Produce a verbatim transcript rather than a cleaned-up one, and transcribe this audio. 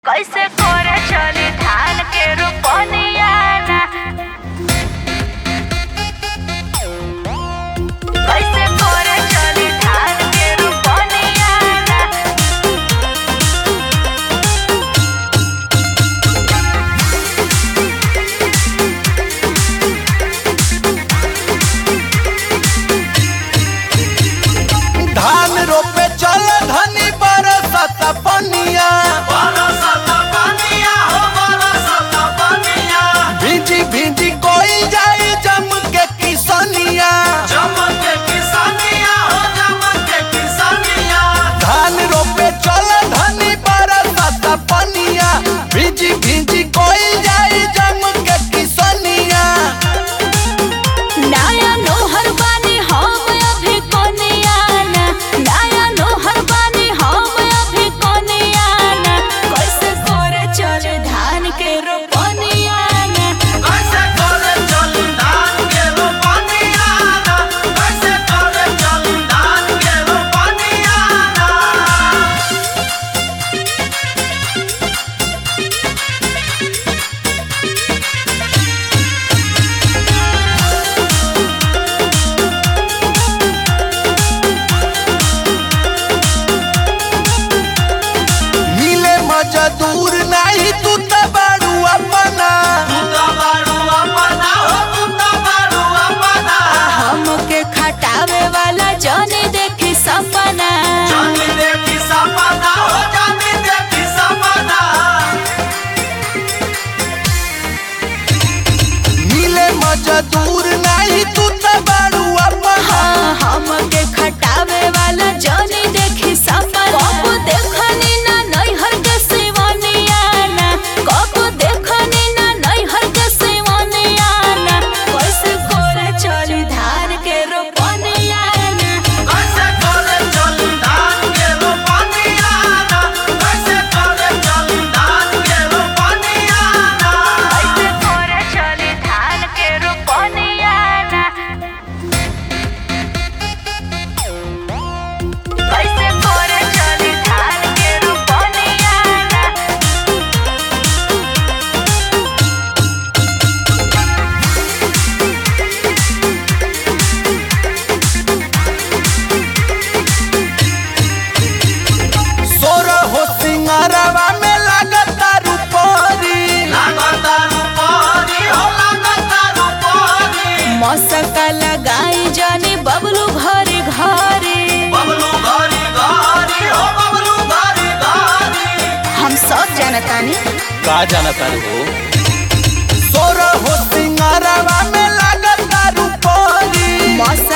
कैसे करे चली धान के रोपनिया ना, कैसे करे चली धान के रोपनिया ना। धान रोपे चल धनी बरसत पनिया, भिंजी भिंजी कोई जाए जम के किसनिया, धान रोपे चल धनी बरसत पनिया, भिंजी भिंजी कोई जाए जम के किसनिया। नया नोहर बानी हम अभी कोनिया ना, नया नोहर बानी हम अभी कोनिया ना। कैसे करे चल धान के रोपनिया ना, कैसे करे चल धान के रोपनिया ना, कैसे करे चल धान के रोपनिया ना। मिले मजदूर नहीं तू त बारू अपना, हमके खटावे वाला जाने देखी सपना। मिले मजदूर नहीं तू त बारू अपना, हाँ, हमके खटावे वाला जाने देखी सपना। कबो देखनी ना नैहर के सिवनिया ना, कबो देखनी ना नैहर के सिवनिया ना। कैसे करे चली धान के रोपनिया ना, कैसे करे चल धान के रोपनिया ना, कैसे करे चल धान के रोपनिया ना। कैसे करे चली धान के रोपनिया ना, कैसे करे चली धान के रोपनिया ना। सोर हो सिंगारवा में लागता रूपरी, लागता रूपरी हो लागता रूपरी। मौसका लगाई जाने बबलू घरे घरे, बबलू घरी घरी हो बबलू घरी घरी। हम सब जानतानी। का जाना तारू हो सोर हो सिंगारवा में लागता रूपरी, मौसका